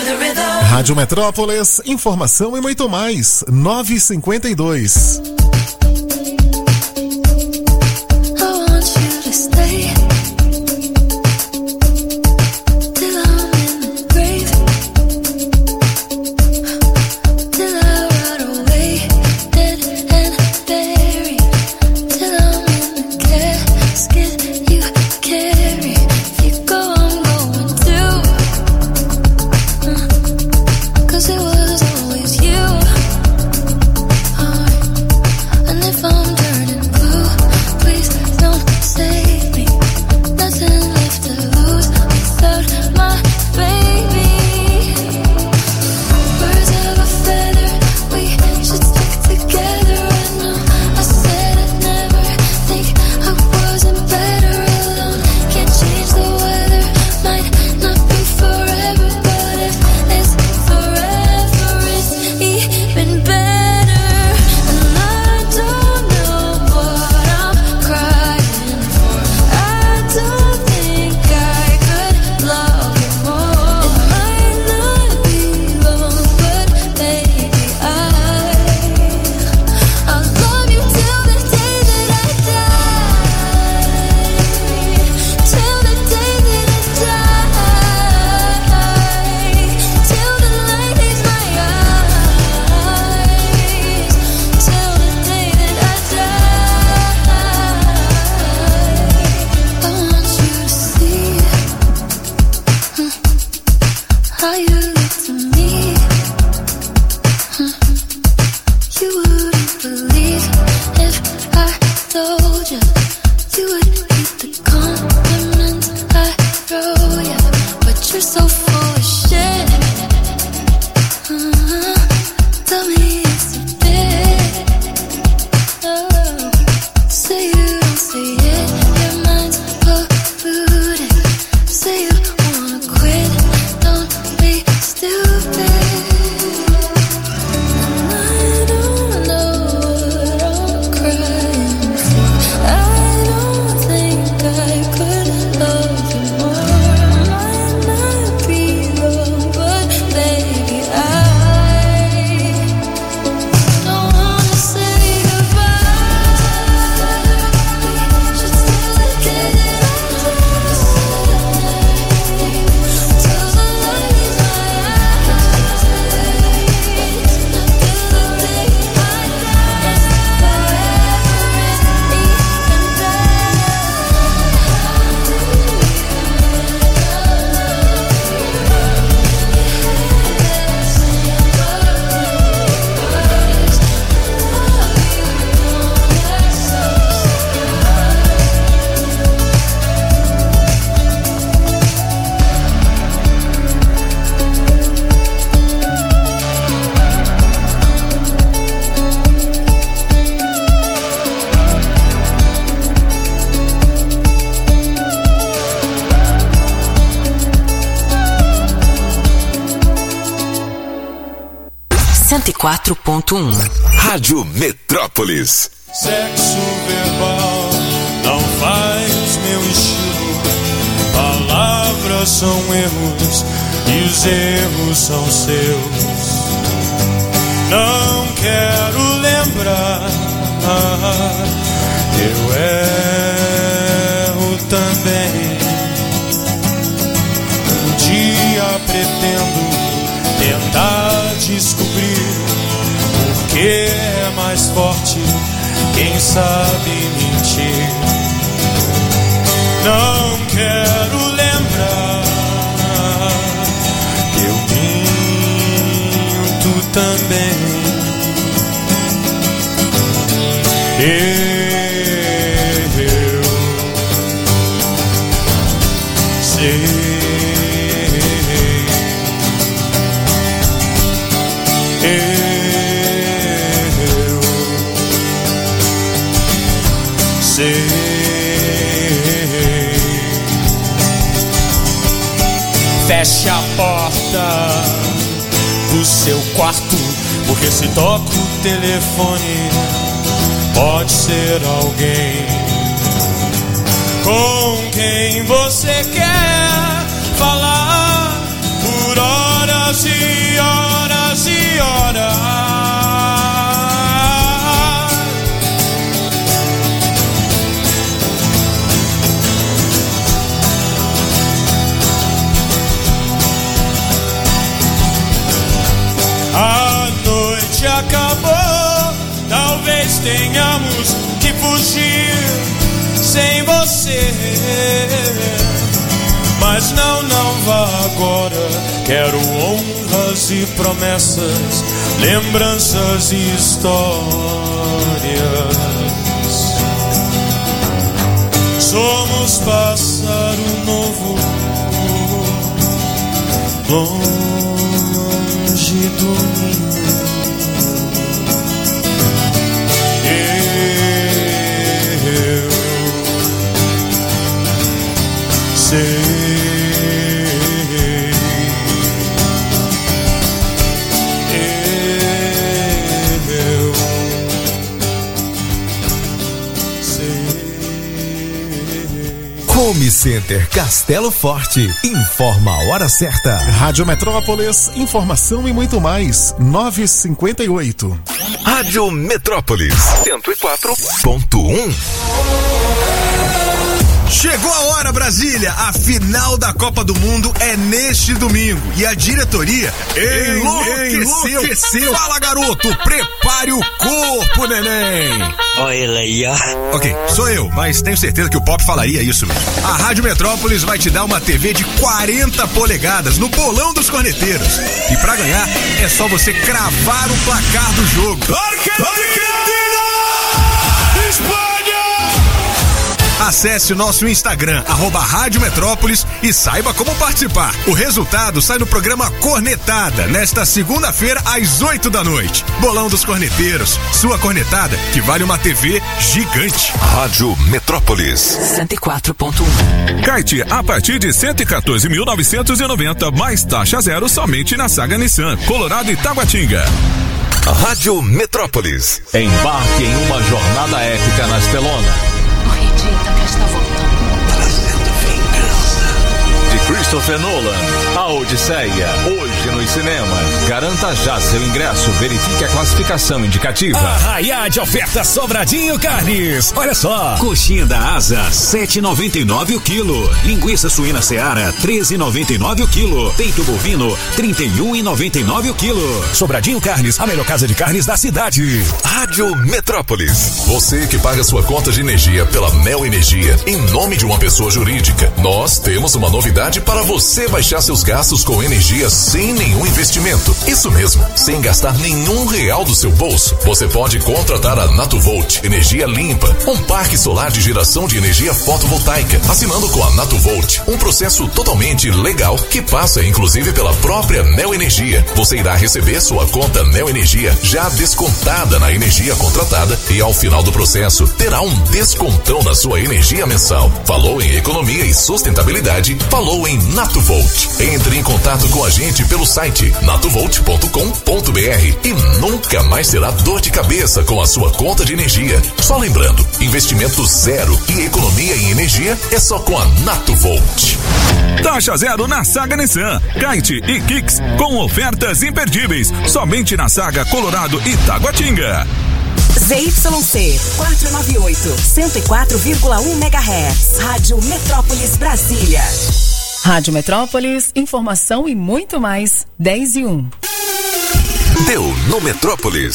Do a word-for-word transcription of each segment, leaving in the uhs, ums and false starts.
Rádio Metrópolis, informação e muito mais. nove e cinquenta e dois. cento e quatro ponto um. Rádio Metrópolis. Sexo verbal não faz meu estilo. Palavras são erros e os erros são seus. Não quero lembrar, eu erro também. Um dia pretendo tentar descobrir por que é mais forte quem sabe mentir. Não quero lembrar que eu minto também. Eu sei. Feche a porta do seu quarto, porque se toca o telefone, pode ser alguém com quem você quer falar por hora. horas e horas e horas. A noite acabou, talvez tenhamos que fugir sem você. Mas não, não vá agora. Quero honras e promessas, lembranças e histórias. Somos pássaro novo, longe do ninho. Eu sei. Home Center Castelo Forte. Informa a hora certa. Rádio Metrópolis, informação e muito mais. nove e cinquenta e oito. Rádio Metrópolis cento e quatro ponto um. Chegou a hora, Brasília! A final da Copa do Mundo é neste domingo e a diretoria enlouqueceu. enlouqueceu. Fala, garoto! Prepare o corpo, neném! Olha ele aí, ó. Ok, sou eu, mas tenho certeza que o Pop falaria isso mesmo. A Rádio Metrópolis vai te dar uma T V de quarenta polegadas no bolão dos corneteiros. E pra ganhar, é só você cravar o placar do jogo. Argentina! Espanha! Acesse o nosso Instagram, arroba Rádio Metrópolis, e saiba como participar. O resultado sai no programa Cornetada, nesta segunda-feira, às oito da noite. Bolão dos Corneteiros, sua cornetada, que vale uma T V gigante. Rádio Metrópolis cento e quatro ponto um. Kite a partir de cento e quatorze mil novecentos e noventa, mais taxa zero somente na Saga Nissan, Colorado e Taguatinga. Rádio Metrópolis. Embarque em uma jornada épica na Estelona. Acredita que está voltando. Trazendo vingança. De Christopher Nolan, A Odisseia, hoje nos cinemas. Garanta já seu ingresso, verifique a classificação indicativa. Arraiá de oferta Sobradinho Carnes. Olha só. Coxinha da Asa, sete e noventa e nove o quilo. Linguiça suína Seara, treze e noventa e nove o quilo. Peito bovino, trinta e um e noventa e nove o quilo. Sobradinho Carnes, a melhor casa de carnes da cidade. Rádio Metrópolis. Você que paga sua conta de energia pela Neo Energia em nome de uma pessoa jurídica. Nós temos uma novidade para você baixar seus gastos com energia sem nenhum investimento. Isso mesmo, sem gastar nenhum real do seu bolso. Você pode contratar a Natuvolt Energia Limpa, um parque solar de geração de energia fotovoltaica. Assinando com a Natuvolt, um processo totalmente legal que passa inclusive pela própria Neo Energia. Você irá receber sua conta Neo Energia já descontada na energia contratada e ao final do processo terá um descontão na sua energia mensal. Falou em economia e sustentabilidade? Falou em Natuvolt. Entre em contato com a gente pelo site natuvolt ponto com ponto br e nunca mais terá dor de cabeça com a sua conta de energia. Só lembrando, investimento zero e economia em energia é só com a Natuvolt. Taxa zero na Saga Nissan, Kite e Kicks com ofertas imperdíveis, somente na Saga Colorado e Taguatinga. Z Y C quatrocentos e noventa e oito, cento e quatro vírgula um megahertz. Rádio Metrópolis Brasília. Rádio Metrópolis, informação e muito mais. dez e um. Deu no Metrópolis.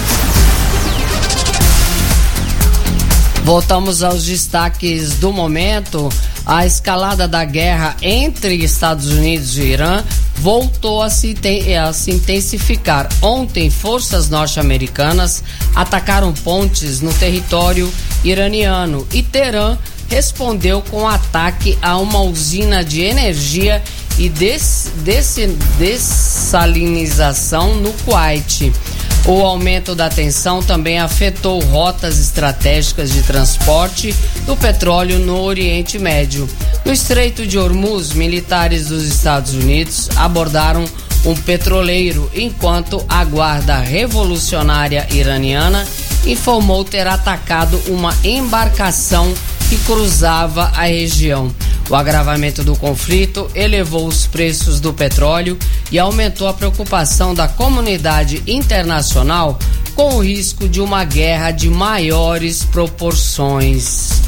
Voltamos aos destaques do momento. A escalada da guerra entre Estados Unidos e Irã voltou a se, te- a se intensificar. Ontem, forças norte-americanas atacaram pontes no território iraniano e Teherã respondeu com ataque a uma usina de energia e des- des- dessalinização no Kuwait. O aumento da tensão também afetou rotas estratégicas de transporte do petróleo no Oriente Médio. No Estreito de Hormuz, militares dos Estados Unidos abordaram um petroleiro, enquanto a Guarda Revolucionária Iraniana informou ter atacado uma embarcação que cruzava a região. O agravamento do conflito elevou os preços do petróleo e aumentou a preocupação da comunidade internacional com o risco de uma guerra de maiores proporções.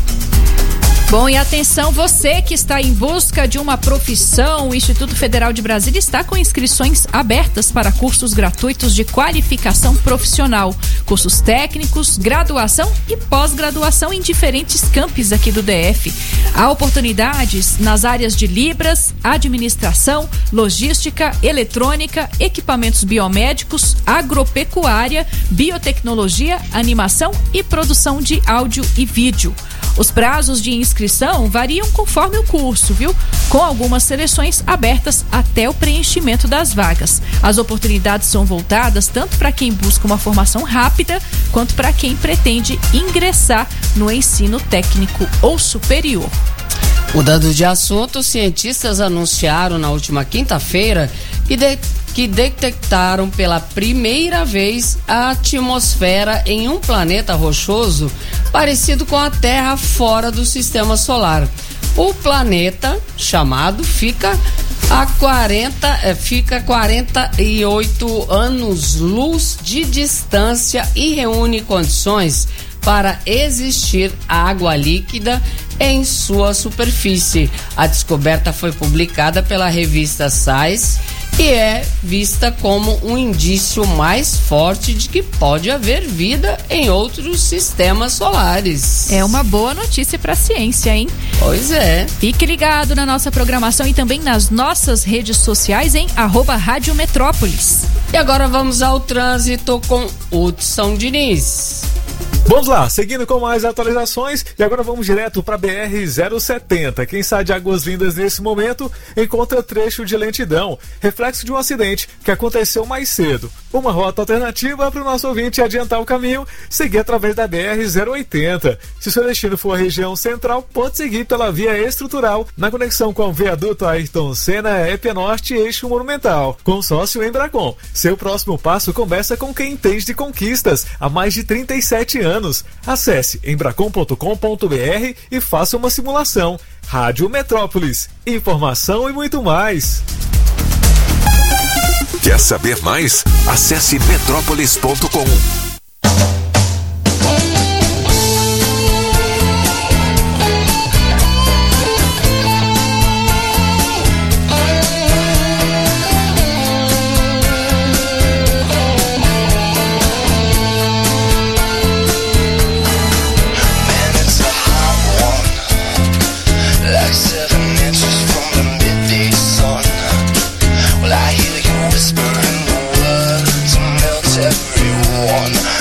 Bom, e atenção, você que está em busca de uma profissão, o Instituto Federal de Brasília está com inscrições abertas para cursos gratuitos de qualificação profissional, cursos técnicos, graduação e pós-graduação em diferentes campos aqui do D F. Há oportunidades nas áreas de Libras, administração, logística, eletrônica, equipamentos biomédicos, agropecuária, biotecnologia, animação e produção de áudio e vídeo. Os prazos de inscrição variam conforme o curso, viu? Com algumas seleções abertas até o preenchimento das vagas. As oportunidades são voltadas tanto para quem busca uma formação rápida, quanto para quem pretende ingressar no ensino técnico ou superior. Mudando de assunto, cientistas anunciaram na última quinta-feira que, de, que detectaram pela primeira vez a atmosfera em um planeta rochoso parecido com a Terra fora do sistema solar. O planeta chamado fica a quarenta, fica quarenta e oito anos-luz de distância e reúne condições para existir água líquida em sua superfície. A descoberta foi publicada pela revista Science e é vista como um indício mais forte de que pode haver vida em outros sistemas solares. É uma boa notícia para a ciência, hein? Pois é. Fique ligado na nossa programação e também nas nossas redes sociais em arroba Rádio Metrópolis. E agora vamos ao trânsito com Hudson Diniz. Vamos lá, seguindo com mais atualizações e agora vamos direto para B R zero setenta. Quem sai de Águas Lindas nesse momento encontra trecho de lentidão, reflexo de um acidente que aconteceu mais cedo. Uma rota alternativa para o nosso ouvinte adiantar o caminho, seguir através da B R zero oitenta. Se seu destino for a região central, pode seguir pela via estrutural na conexão com o viaduto Ayrton Senna, E P Norte e Eixo Monumental. Consórcio Embracon. Seu próximo passo conversa com quem entende de conquistas há mais de trinta e sete anos. Acesse embracon ponto com ponto b r e faça uma simulação. Rádio Metrópolis, informação e muito mais. Quer saber mais? Acesse metrópolis ponto com. Whispering the words melt everyone.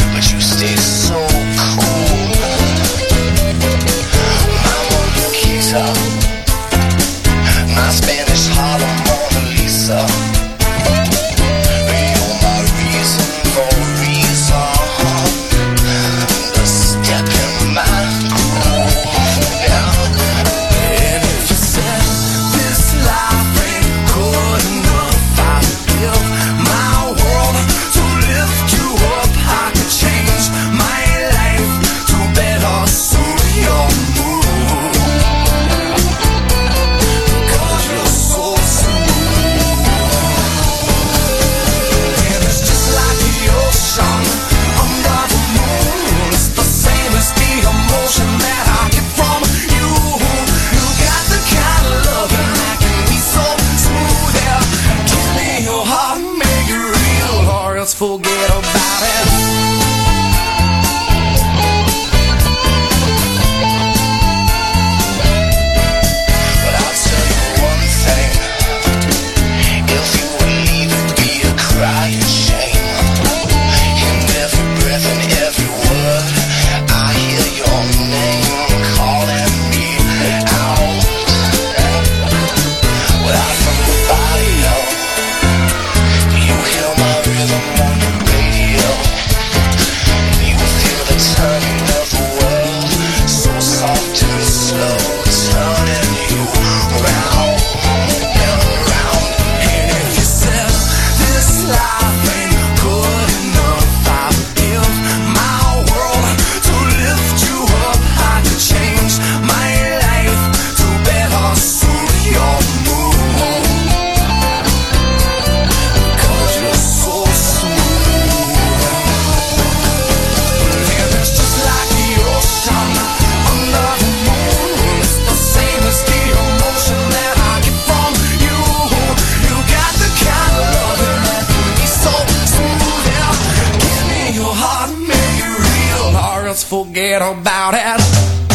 forget about it.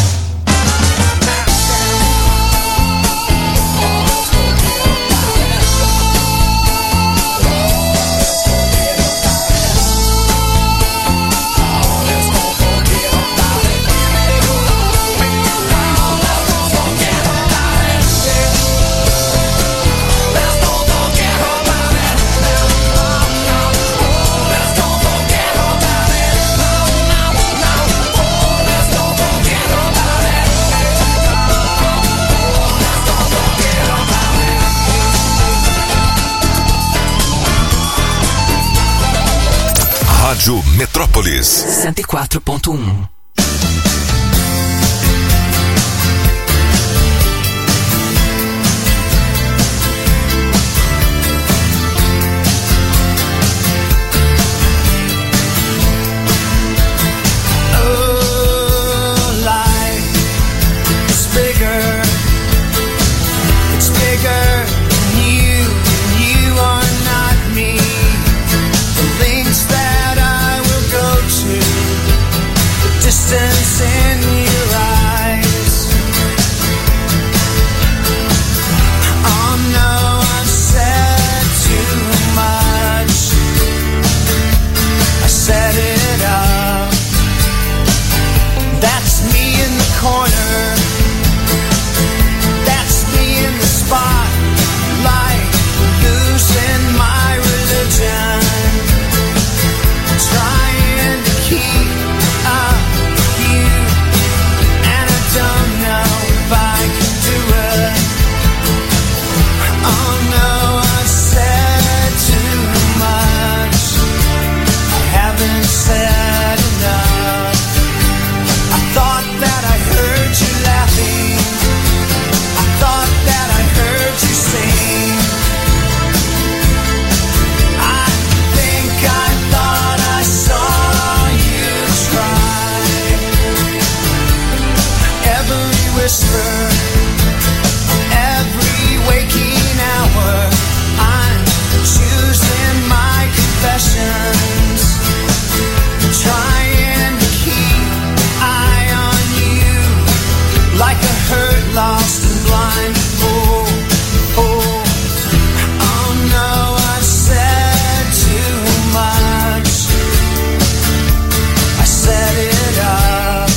Rádio Metrópolis cento e quatro ponto um. Distance in your eyes. Oh no, I've said too much. I set it up. That's me in the corner. That's me in the spotlight, losing my religion, trying to keep up. Don't know if I can do it. Oh no, I've said too much. I haven't said enough. I thought that I heard you laughing. I thought that I heard you sing. I think I thought I saw you try. Every whisper, every waking hour, I'm choosing my confessions, trying to keep eye on you, like a hurt, lost and blind. Oh, oh, oh no, I've said too much. I set it up.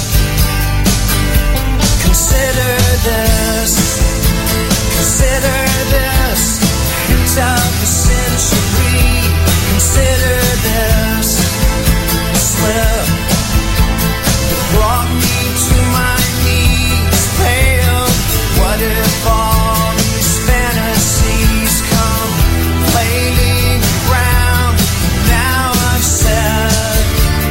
Consider this, consider this, hint of the century. Consider this slip that brought me to my knees, pale. What if all these fantasies come flailing around? Now I've said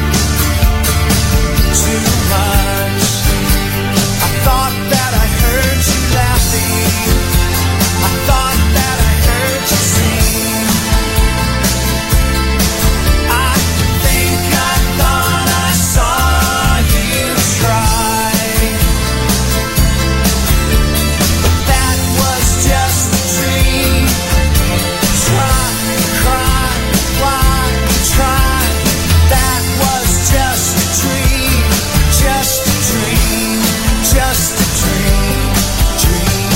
too much. I thought that I heard you laughing. I thought that I heard you sing. I think I thought I saw you try. But that was just a dream. Try, cry, fly, try. That was just a dream. Just a dream. Just a dream, dream.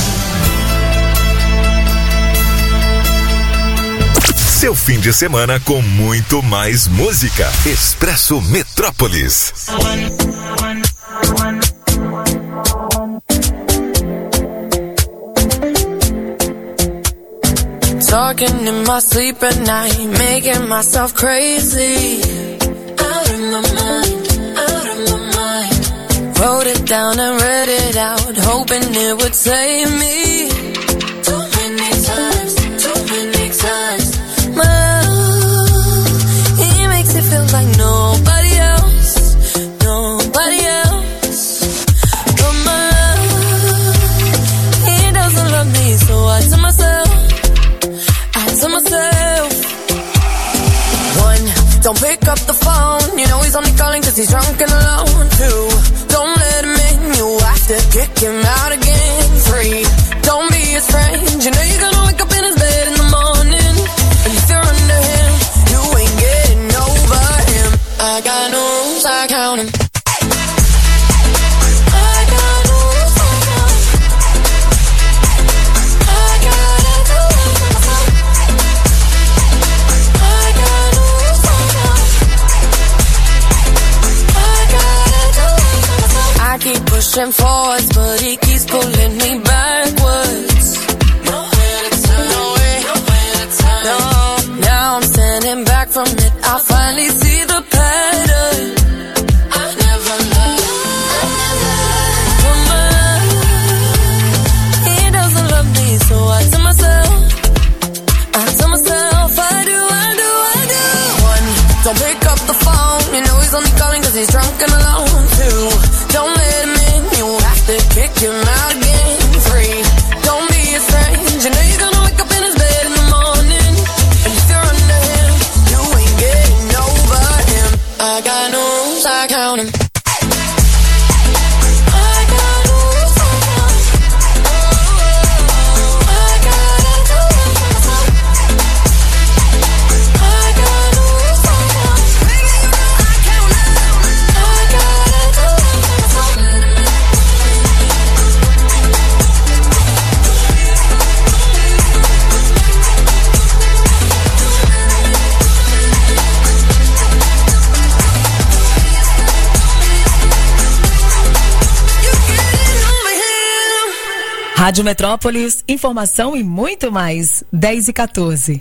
Seu fim de semana com muito mais música. Expresso Metrópolis. Talking in my sleep at night, making myself crazy. Out of my mind, out of my mind. Wrote it down and read it out, hoping it would save me. Too many times, too many times. My love, he makes it feel like nobody else, nobody else. But my love, he doesn't love me, so I tell myself, I tell myself. One, don't pick up the phone, you know he's only calling cause he's drunk and alone. Two, don't let him in, you have to kick him out again. Three, don't be his friend, you know you're gonna wake up in his bed in the morning. And if you're under him, you ain't getting over him. I got no rules, I count him. pushing forwards, but he keeps pulling me backwards. Nowhere to turn, nowhere, nowhere to turn. No, now I'm standing back from it. I finally see the pattern. I never loved, I never loved. He doesn't love me, so I tell myself, I tell myself, I do, I do, I do. One, don't pick up the phone. You know he's only calling 'cause he's drunk and alone. Two, don't let him in. You have to kick him out again. Three, don't be a stranger. You know you're gonna wake up in his bed in the morning. And if you're under him, you ain't getting over him. I got no rules, I count him. Rádio Metrópolis, informação e muito mais. dez e quatorze.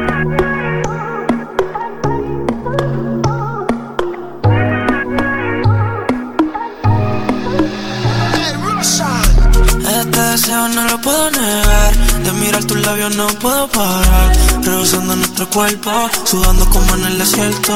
Este deseo no lo puedo negar. De mirar tus labios no puedo parar. Rehusando nuestro cuerpo, sudando como en el desierto.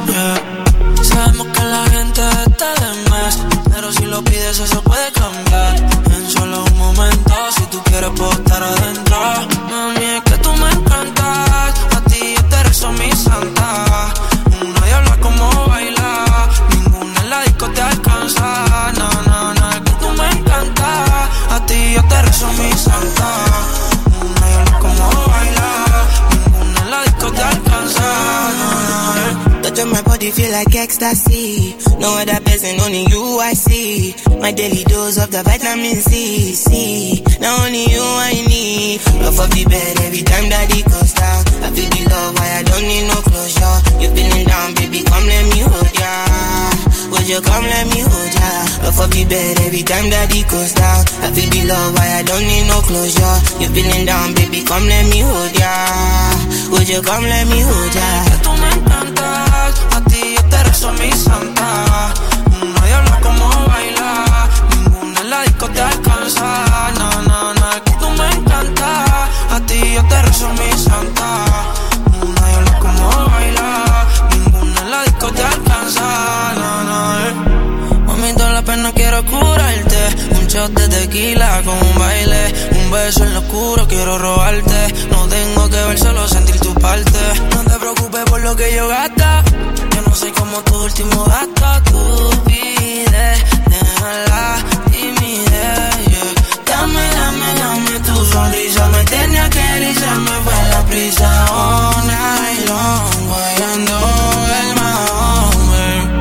Yeah. Sabemos que la gente está de más, pero si lo pides eso puede cambiar. En solo un momento, si tú quieres puedo estar adentro. Mami, es que tú me encantas. A ti yo te rezo mi santa. Una diabla como baila, ninguna en la disco te alcanza. No, no, no, es que tú me encantas. A ti yo te rezo mi santa. Una diabla como baila, ninguna en la disco te alcanza. No, no, eh. Touch on my body feel like ecstasy. No other person, only you I see. My daily dose of the vitamin C, C. Now only you I need. Love of the bed every time that it goes down. I feel the love, why I don't need no closure. You feeling down, baby, come let me hold ya. Would you come let me hold ya? Love of the bed every time that it goes down. I feel the love, why I don't need no closure. You feeling down, baby, come let me hold ya. Would you come let me hold ya? Tú me encantas, a ti yo te rezo mi santa. Una diabla como baila, ninguna en la disco te alcanza. No, no, no, es que tú me encantas. A ti yo te rezo mi santa. Una diabla como baila, ninguna en la disco te alcanza. No, no, eh. Mami, toda la pena quiero curarte. Un shot de tequila con un baile. Un beso en lo oscuro quiero robarte. No tengo que ver, solo sentir tu parte. No te preocupes por lo que yo gasta. Yo no soy como tu último gasto. Tú pides, déjala timidez, yeah. Dame, dame, dame tu sonrisa. Me tenía que ir y se me fue la prisa. All night long, guayando el mahón,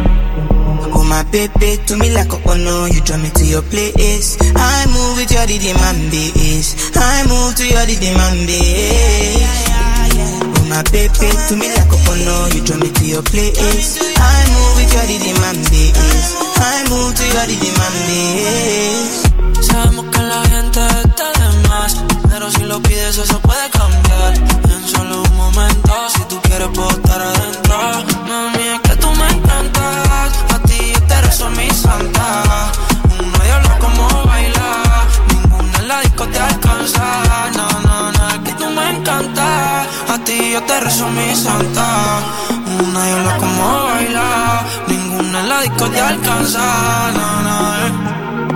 eh. Oh my baby, to me like a honor. You draw me to your place. I move with your rhythm and bass. I move to your rhythm and bass. My baby, to me like a honor, you draw me to your place. I move with your rhythm and bass. I move to your rhythm and bass. Sabemos que la gente está de más, pero si lo pides eso puede cambiar. En solo un momento, si tú quieres puedo estar adentro. Mami, es que tú me encantas. A ti yo te rezo mi santa. Una diabla como baila, ninguna en la disco te alcanza. No, no, no, es que tú me encantas. A ti yo te rezo mi santa. Una diabla como baila, ninguna en la disco te alcanza. No, no, eh.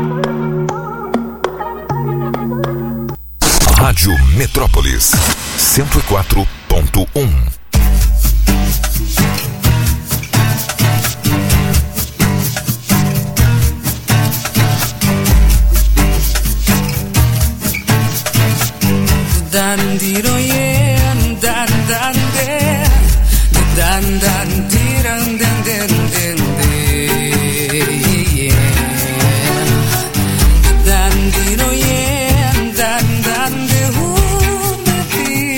Rádio Metrópolis cento e quatro ponto um. Dan diro yeah, dan dan de, dan dan diran den den den de, yeah. Dan diro yeah, dan dan de who me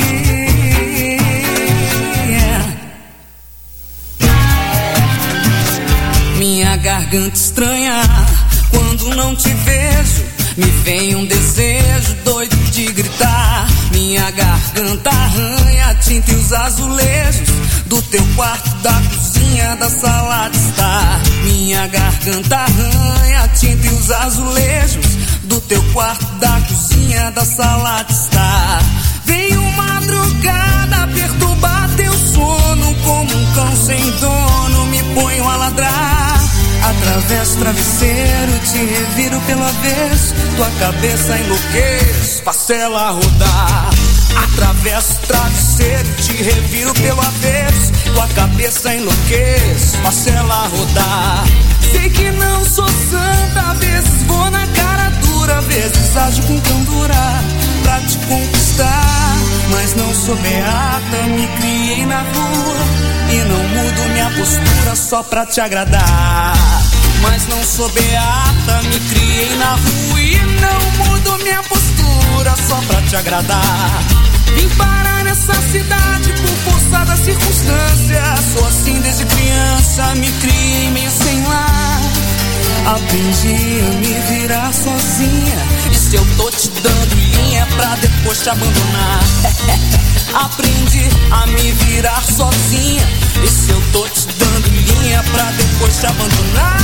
yeah. Minha garganta estranha Quando não te vejo, me vem um desejo doido de gritar. Minha garganta arranha a tinta e os azulejos do teu quarto, da cozinha, da sala de estar. Minha garganta arranha a tinta e os azulejos do teu quarto, da cozinha, da sala de estar. Venho madrugada perturbar teu sono, como um cão sem dono me ponho a ladrar. Atravesso o travesseiro, te reviro pelo avesso, tua cabeça enlouqueço, faço ela rodar. Atravesso o travesseiro, te reviro pelo avesso, tua cabeça enlouqueço, faço ela rodar. Sei que não sou santa, às vezes vou na cara dura, às vezes ajo com candura pra te conquistar. Mas não sou beata, me criei na rua e não mudo minha postura só pra te agradar. Mas não sou beata, me criei na rua e não mudo minha postura só pra te agradar. Vim parar nessa cidade por força das circunstâncias. Sou assim desde criança, me criei meio sem lar. Aprendi a me virar sozinha, e se eu tô te dando linha pra depois te abandonar. Aprendi a me virar sozinha, e se eu tô te dando linha pra depois te abandonar.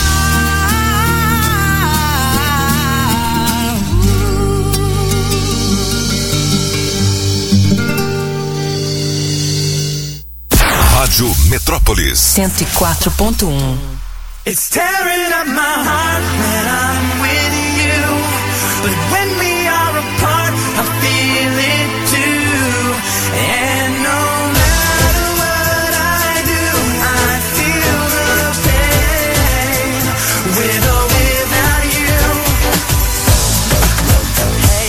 Rádio Metrópolis cento e quatro ponto um. It's tearing up my heart when I'm with you, but when we are apart, I feel it too. And no matter what I do, I feel the pain, with or without you. Hey.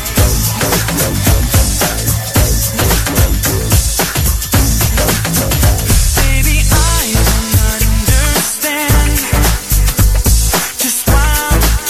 Baby, I do not understand just why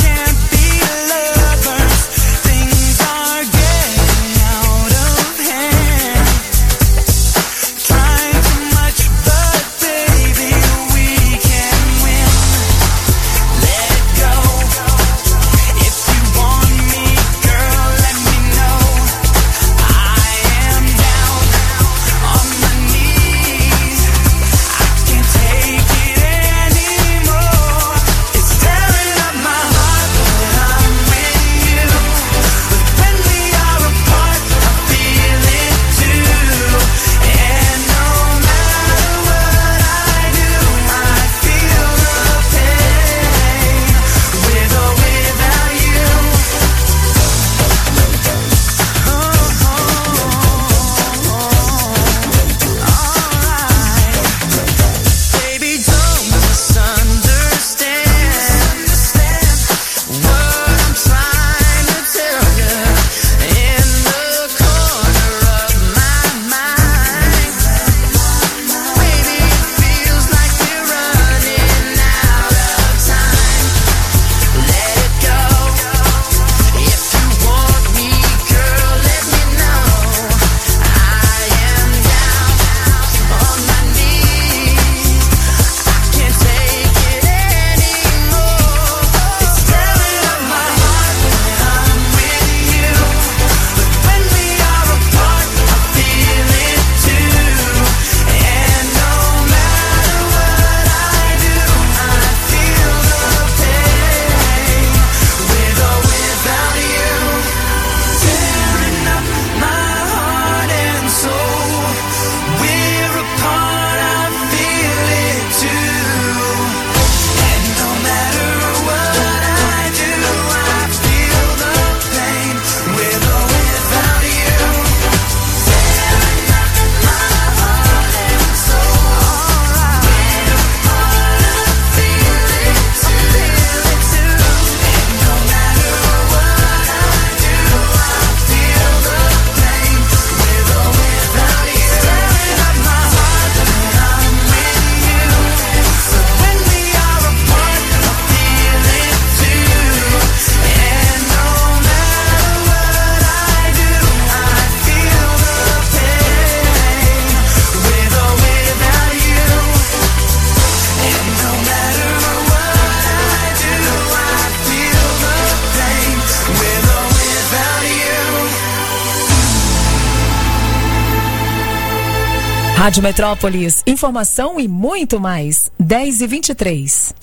Rádio Metrópolis, informação e muito mais. dez e vinte e três.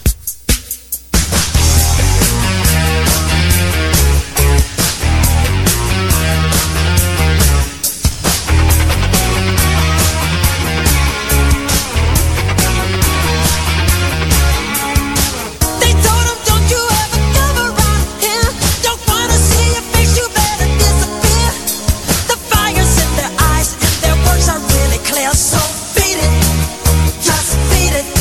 So beat it, just beat it.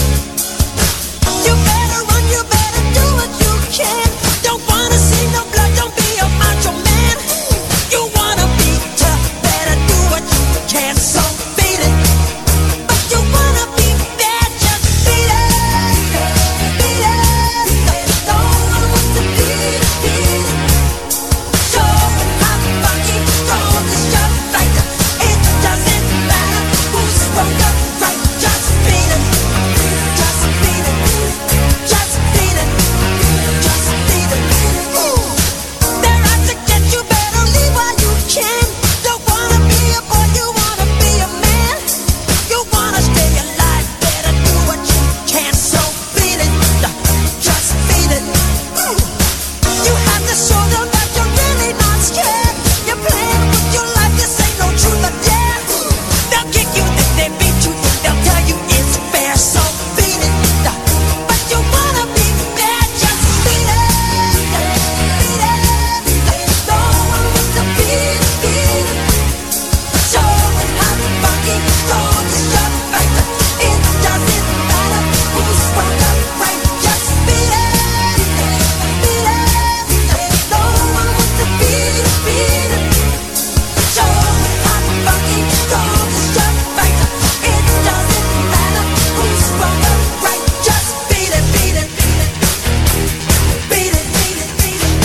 You better run, you better do what you can. Don't wanna see no blood, don't be a macho man. You wanna be tough, better do what you can. So beat it, but you wanna be bad, just beat it, beat it. No one wants to beat it, beat it. So hot, funky, strong, it's just like that. It doesn't matter who's wrong or right, just beat it, just beat it, just beat it, just beat it. Ooh, they're out to get you, better leave while you can. Don't wanna be a boy, you wanna be a man. You wanna stay alive, better do what you can. So beat it, just beat it. Ooh, you have to show them that you're really not scared. You're playing with your life, this ain't no truth or dare. They'll kick you, then they beat you, they'll tell you it's fair. So beat it, but you wanna be bad, just beat it, beat it. No one wants to beat it, beat it. So hot, funky, strong, it's just like that. It doesn't matter who's wrong or right, just beat it, beat it. No one wants to beat it, beat it. So hot, funky, strong, it's just like that. It doesn't matter who's wrong or right, just beat it, beat it, beat it, beat it, beat it, beat it.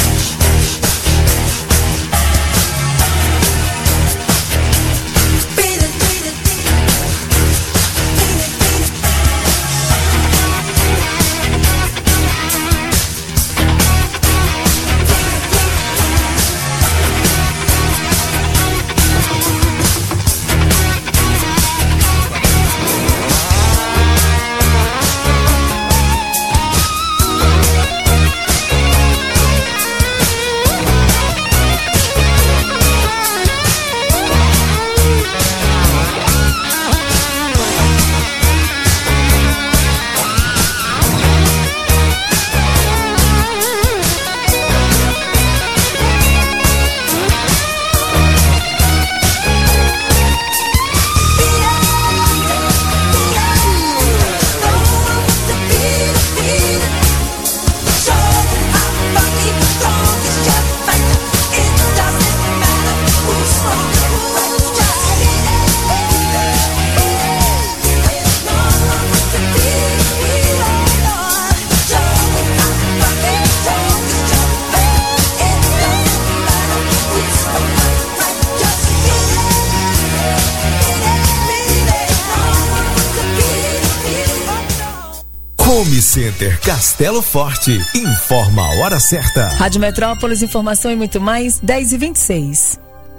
Beat it, beat it, beat it. Beat it, beat it. Home Center Castelo Forte informa a hora certa. Rádio Metrópolis, informação e muito mais. dez e vinte e seis.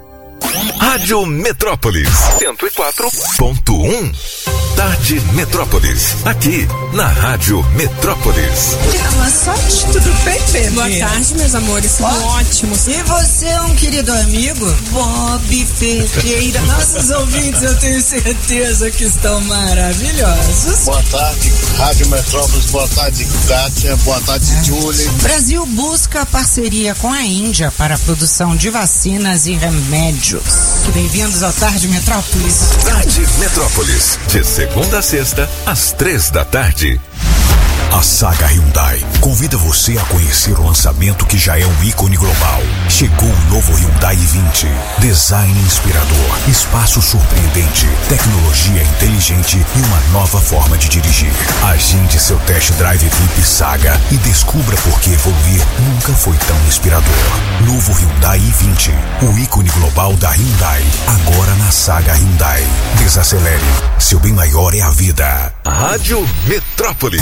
Rádio Metrópolis cento e quatro ponto um. Tarde Metrópolis, aqui na Rádio Metrópolis. Boa sorte, tudo bem, bebê? Boa tarde, meus amores, tudo ótimo. E você é um querido amigo? Bob Ferreira. Nossos ouvintes, eu tenho certeza que estão maravilhosos. Boa tarde, Rádio Metrópolis. Boa tarde, Kátia. Boa tarde, é. Julie. Brasil busca parceria com a Índia para a produção de vacinas e remédios. Bem-vindos ao Tarde Metrópolis. Tarde Metrópolis, de segunda a sexta, às três da tarde. A Saga Hyundai convida você a conhecer o lançamento que já é um ícone global. Chegou o novo Hyundai i vinte. Design inspirador, espaço surpreendente, tecnologia inteligente e uma nova forma de dirigir. Agende seu test drive V I P Saga e descubra por que evoluir nunca foi tão inspirador. Novo Hyundai i vinte, o ícone global da Hyundai, agora na Saga Hyundai. Desacelere, seu bem maior é a vida. Rádio Metrópolis.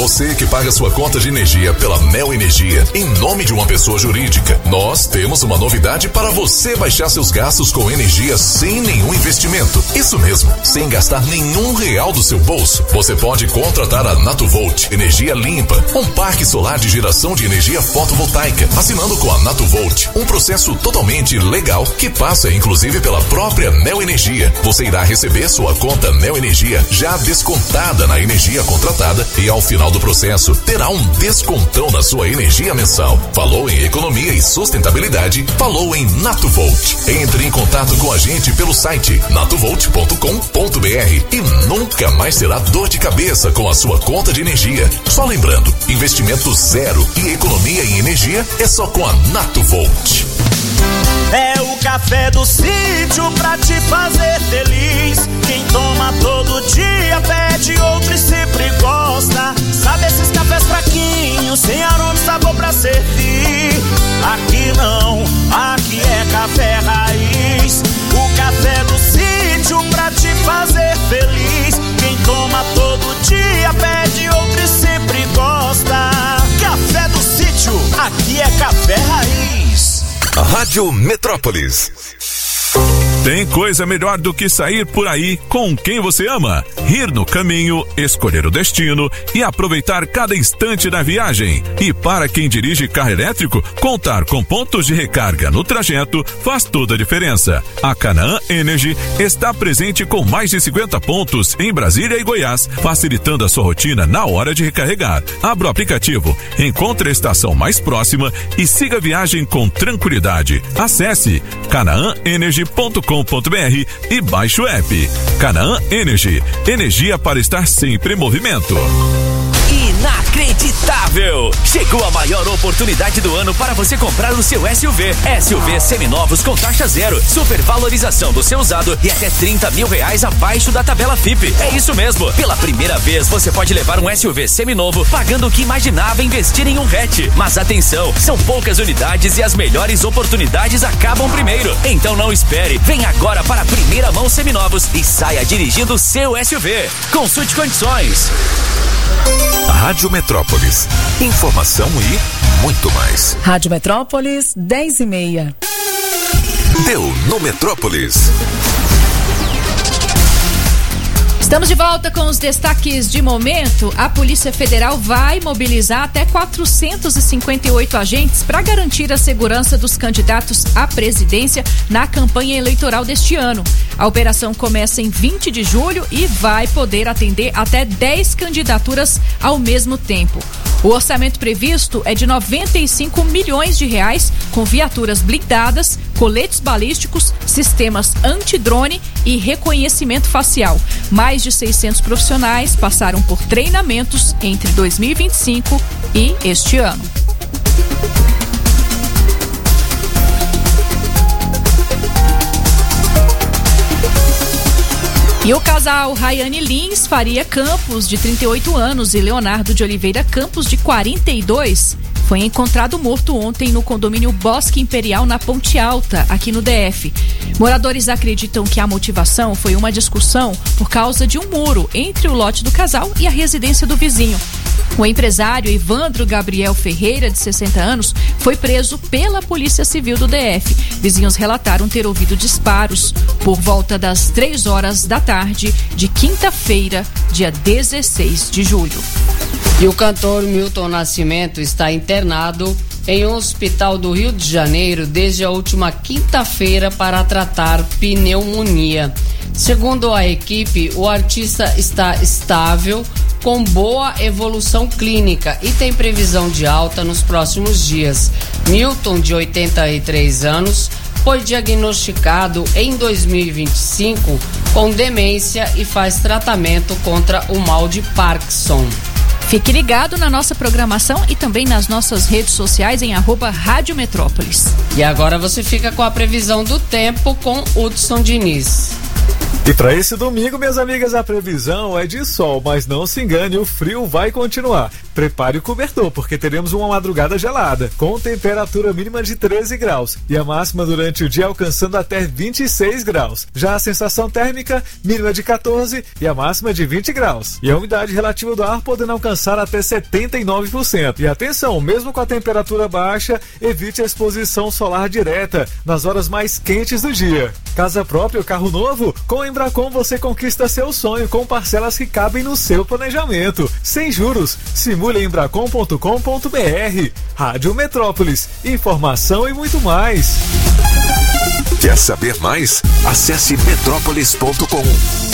você que paga sua conta de energia pela Neo Energia em nome de uma pessoa jurídica, nós temos uma novidade para você baixar seus gastos com energia sem nenhum investimento. Isso mesmo, sem gastar nenhum real do seu bolso. Você pode contratar a Natuvolt Energia Limpa, um parque solar de geração de energia fotovoltaica, assinando com a Natuvolt, um processo totalmente legal que passa inclusive pela própria Neo Energia. Você irá receber sua conta Neo Energia já descontada na energia contratada e ao final do processo terá um descontão na sua energia mensal. Falou em economia e sustentabilidade, falou em Natuvolt. Entre em contato com a gente pelo site natuvolt ponto com ponto br e nunca mais terá dor de cabeça com a sua conta de energia. Só lembrando, investimento zero e economia em energia é só com a Natuvolt. É o café do sítio pra te fazer feliz. Quem toma todo dia pede outro e sempre gosta. Sabe esses cafés fraquinhos, sem aroma e sabor pra servir? Aqui não, aqui é café raiz. O café do sítio pra te fazer feliz. Quem toma todo dia pede outro e sempre gosta. Café do sítio, aqui é café raiz. Rádio Metrópolis. Tem coisa melhor do que sair por aí com quem você ama? Rir no caminho, escolher o destino e aproveitar cada instante da viagem. E para quem dirige carro elétrico, contar com pontos de recarga no trajeto faz toda a diferença. A Canaã Energy está presente com mais de cinquenta pontos em Brasília e Goiás, facilitando a sua rotina na hora de recarregar. Abra o aplicativo, encontre a estação mais próxima e siga a viagem com tranquilidade. Acesse canaã energy ponto com ponto br e baixe o app. Canaã Energy, energia para estar sempre em movimento. Inacreditável! Chegou a maior oportunidade do ano para você comprar o seu S U V. S U V seminovos com taxa zero, supervalorização do seu usado e até trinta mil reais abaixo da tabela F I P. É isso mesmo! Pela primeira vez você pode levar um S U V seminovo pagando o que imaginava investir em um hatch. Mas atenção, são poucas unidades e as melhores oportunidades acabam primeiro. Então não espere, vem agora para a primeira mão seminovos e saia dirigindo o seu S U V. Consulte condições. Rádio Metrópolis. Informação e muito mais. Rádio Metrópolis, dez e meia. Deu no Metrópolis. Estamos de volta com os destaques de momento. A Polícia Federal vai mobilizar até quatrocentos e cinquenta e oito agentes para garantir a segurança dos candidatos à presidência na campanha eleitoral deste ano. A operação começa em vinte de julho e vai poder atender até dez candidaturas ao mesmo tempo. O orçamento previsto é de noventa e cinco milhões de reais, com viaturas blindadas, coletes balísticos, sistemas antidrone e reconhecimento facial. Mais de seiscentos profissionais passaram por treinamentos entre dois mil e vinte e cinco e este ano. E o casal Rayane Lins Faria Campos, de trinta e oito anos, e Leonardo de Oliveira Campos, de quarenta e dois, foi encontrado morto ontem no condomínio Bosque Imperial, na Ponte Alta, aqui no D F. Moradores acreditam que a motivação foi uma discussão por causa de um muro entre o lote do casal e a residência do vizinho. O empresário Ivandro Gabriel Ferreira, de sessenta anos, foi preso pela Polícia Civil do D F. Vizinhos relataram ter ouvido disparos por volta das três horas da tarde de quinta-feira, dia dezesseis de julho. E o cantor Milton Nascimento está internado em um hospital do Rio de Janeiro desde a última quinta-feira para tratar pneumonia. Segundo a equipe, o artista está estável, com boa evolução clínica e tem previsão de alta nos próximos dias. Milton, de oitenta e três anos, foi diagnosticado em dois mil e vinte e cinco com demência e faz tratamento contra o mal de Parkinson. Fique ligado na nossa programação e também nas nossas redes sociais em arroba Rádio Metrópolis. E agora você fica com a previsão do tempo com Hudson Diniz. E para esse domingo, minhas amigas, a previsão é de sol, mas não se engane, o frio vai continuar. Prepare o cobertor, porque teremos uma madrugada gelada, com temperatura mínima de treze graus e a máxima durante o dia alcançando até vinte e seis graus. Já a sensação térmica, mínima de quatorze e a máxima de vinte graus. E a umidade relativa do ar podendo alcançar até setenta e nove por cento. E atenção, mesmo com a temperatura baixa, evite a exposição solar direta nas horas mais quentes do dia. Casa própria ou carro novo? Com a Embracon você conquista seu sonho com parcelas que cabem no seu planejamento. Sem juros. Simule em embracon ponto com ponto br. Rádio Metrópolis. Informação e muito mais. Quer saber mais? Acesse metrópolis ponto com.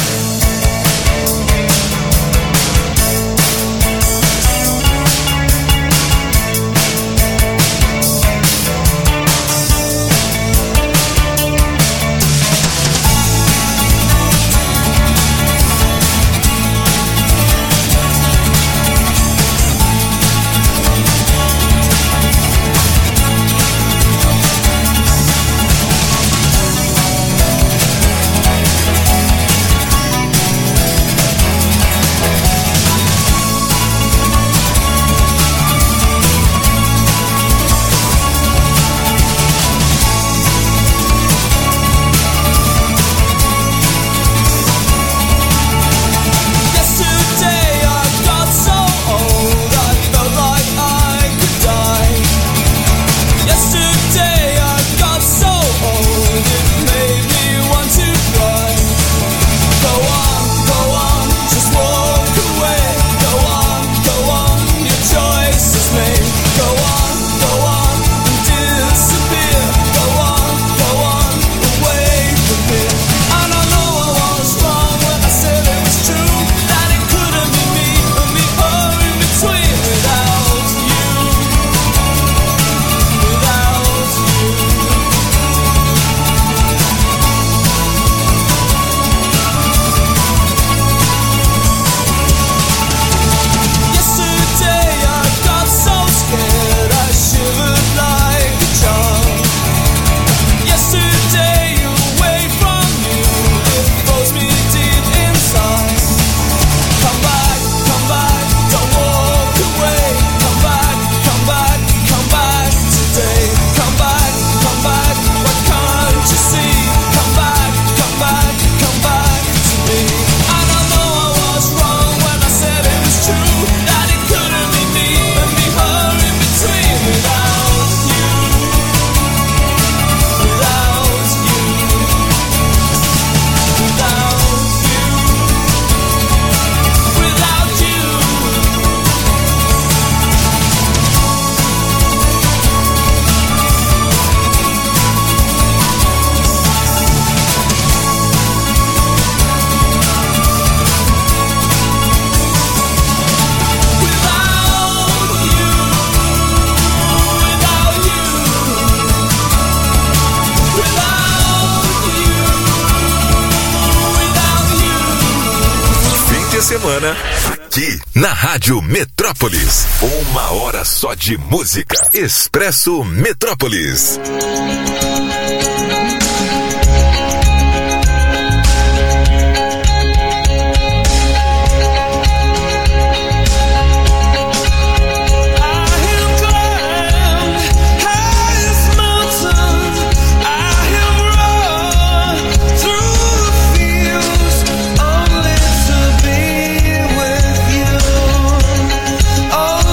Semana aqui na Rádio Metrópolis. Uma hora só de música. Expresso Metrópolis.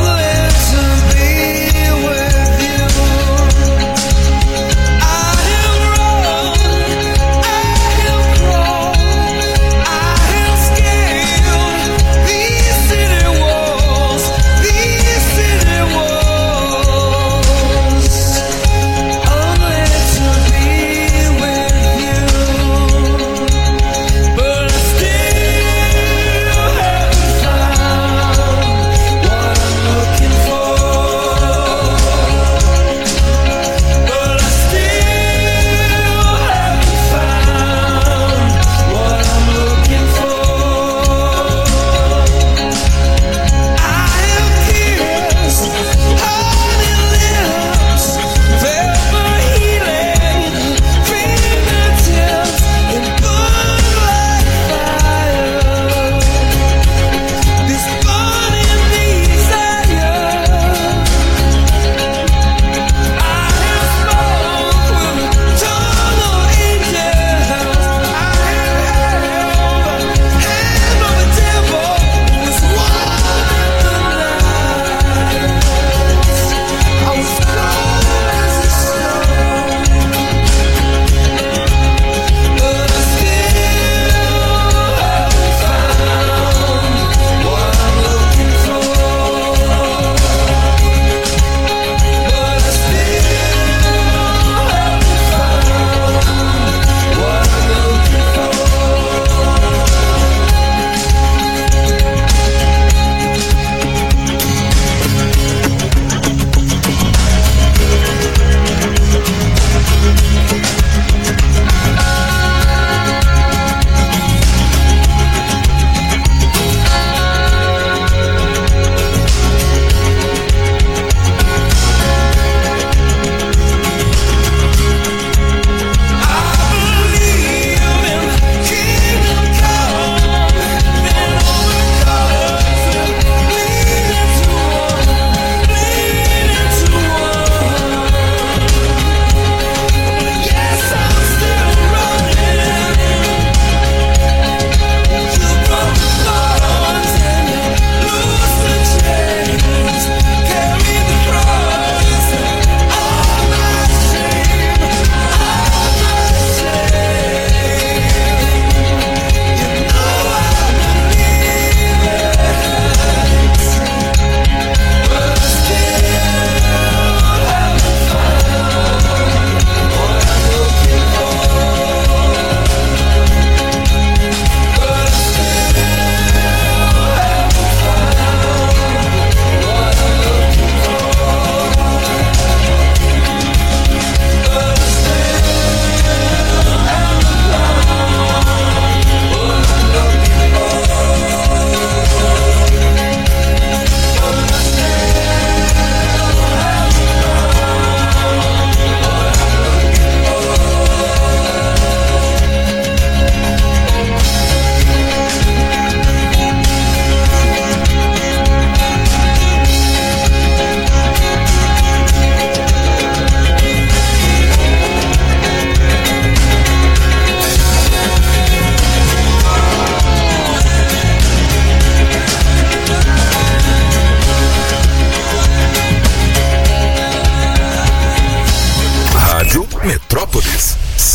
I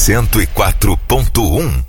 cento e quatro ponto um.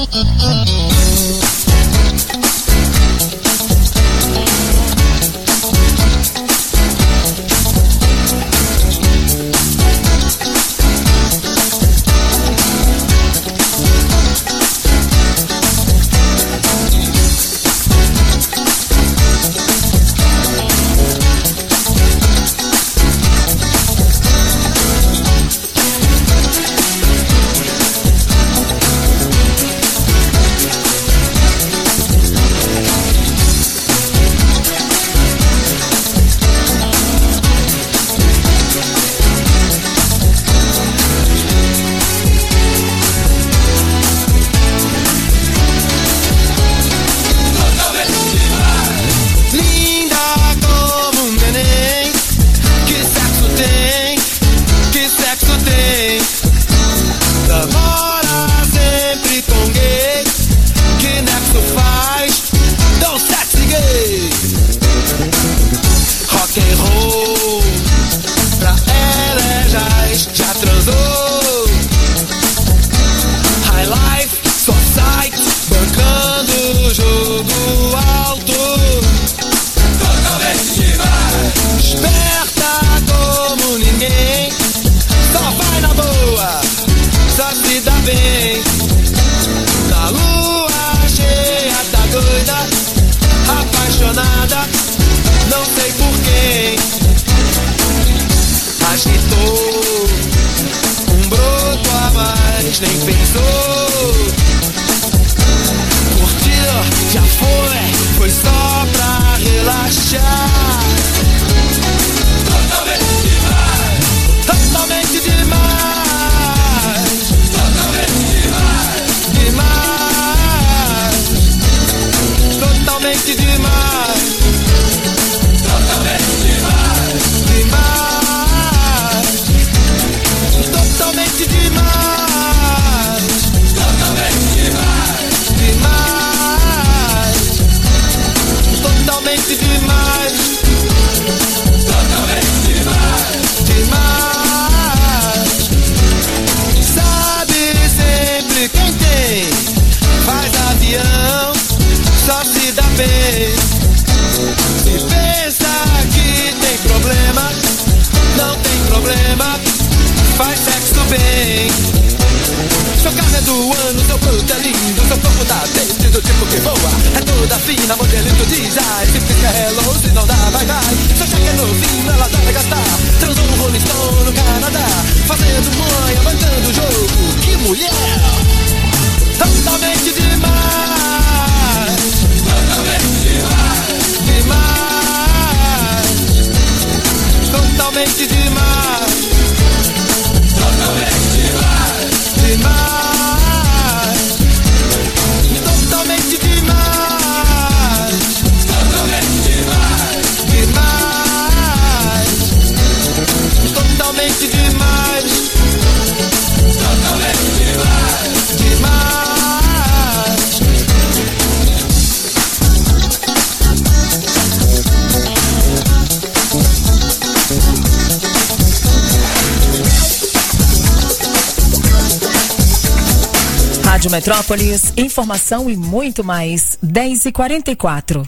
Rádio Metrópolis, informação e muito mais. dez e quarenta e quatro.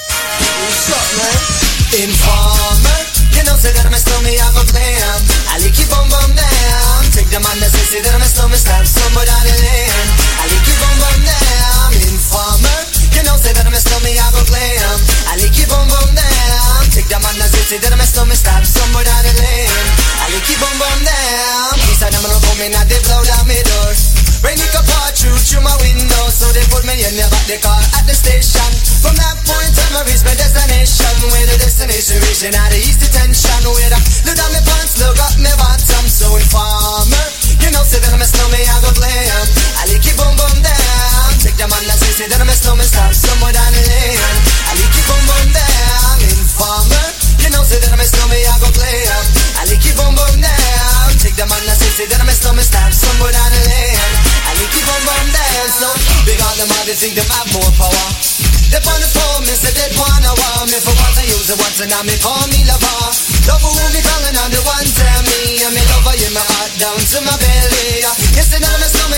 Informer, you know, say that I'm a stormy, I go glam. I like you bum bum down. Take the man that says, say that I'm a stormy, stab somebody on the land. I like you bum bum down. Informer, you know, say that I'm a stormy, I go glam. I like you bum bum down. Take the man that says, say that I'm a stormy, stab somebody on the land. I like you bum bum down. He said I'm gonna come in and they blow down my door. Rain it could pour through through my window, so they put me in the back the car at the station. From that point on, I reached my destination. Where the destination reaching out the east detention. Where I look down my pants, look up my bottom. So informer, you know, say that I'm a snowman, I go glam. I like it boom boom down. Take the man that say, say that I'm a snowman, stop somewhere down the lane. I like it boom boom down. Informer, you know, say that I'm a snowman, I go glam. I like it boom boom down. Take the man that say, say that I'm a snowman, stop somewhere down the lane. I like it boom boom down. So big on them all, they think them have more power. They on the phone, me say they wanna want me. For once I use it once and now me call me lover. Love who me calling on the one tell me. And me lover in my heart down to my belly. Yes, they know me so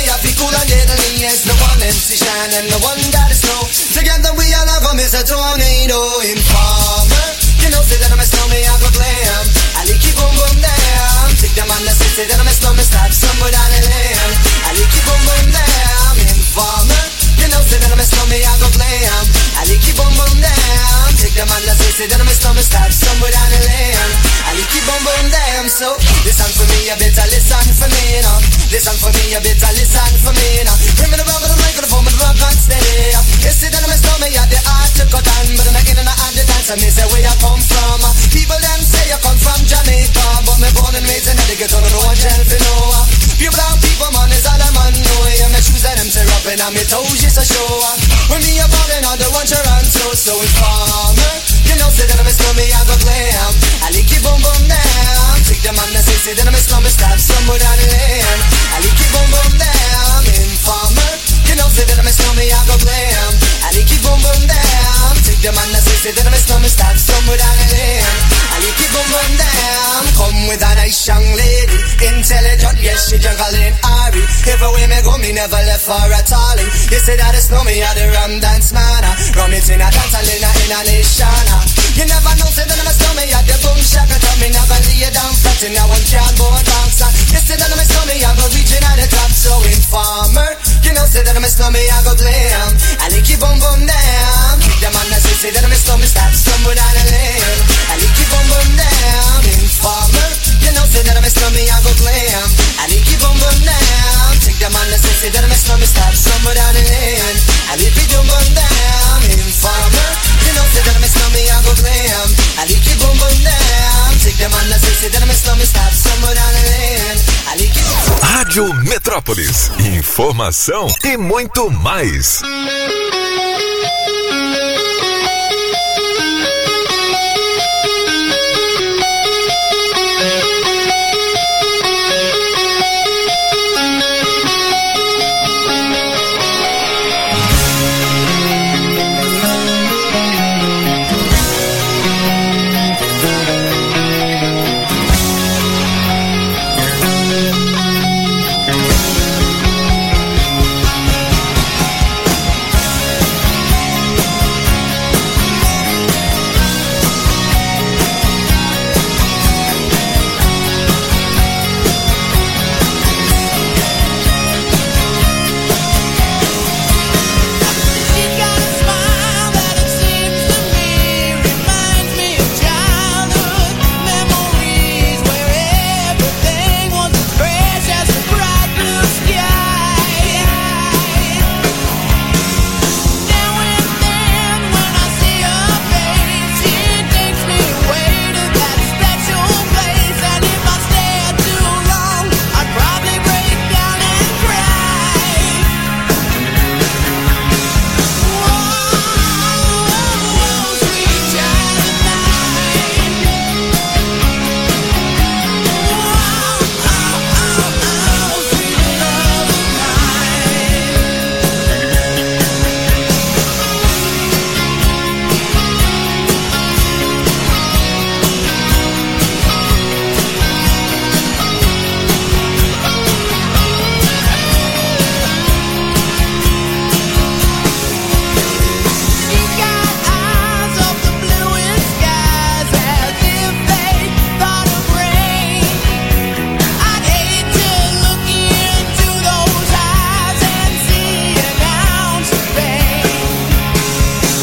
cool and deadly, yes, the one M C Shine and the one that is snow. Together we all have a miss a tornado. Informer, you know, say that I'm a snowman, I go glam. I like keep on boom down. Take them on the city, say that I'm a snowman, stop somewhere down the lane. I like keep on boom down. Informer, you know, say that I'm a snowman, I go glam. I like keep on boom down. Take them on the city, say that I'm a snowman, stop somewhere down the lane. I like keep on boom down. So listen for me, you better listen for me, now. Listen for me, you better listen for me, now. Bring me the rubber, the microphone, the rock on steady. You see that I'm a snowman, you have the art to cut on, but I'm in and out the dance, and me say where you come from. People them say you come from Jamaica, but me born and raised in the ghetto, no one tell for no. Pure brown people, man, is all a man know. Yeah, my shoes and them tear up, and my toes just a show. When me a ballin', all the one you run so so informer. You know, say that I'm a snowman, I go glam. I like you boom boom down. Take them on the say, say that I'm a snowman, stop somewhere down the lane. I like you boom boom down. Informer, you know, say that I'm a snowman, I go glam. I like you boom boom down. Take them on the say, say that I'm a snowman, stop somewhere down the lane. I like you boom boom down. Come with a nice young lady, intelligent, yes, she juggling Ari. Everywhere me go, me never left for a tally. You say that it's me, I the rum dance man. Rum it in a dance, and in a, in a nation. You never know, say that I'm a snowman, I the boom shaka. Tell me never lay down flat in a one cardboard box. You say that I'm a snowman, I go reaching at the top. So informer, you know, say that I'm a snowman, I go glam. I like you boom boom down. Kick them on the say, say that I'm a snowman, stop somewhere down the lane. I like you boom boom down. Informer, you know, say that I'm a snowman, I go glam. I like you boom boom down. Take them on the say, say that I'm a snowman, stop somewhere down the lane. I like you boom boom down. Informer, you know, say that I'm a snowman, I go glam. I like you boom boom down. Take them on the say, say that I'm a snowman, stop somewhere down the lane. I like you. Rádio Metrópolis, informação e muito mais.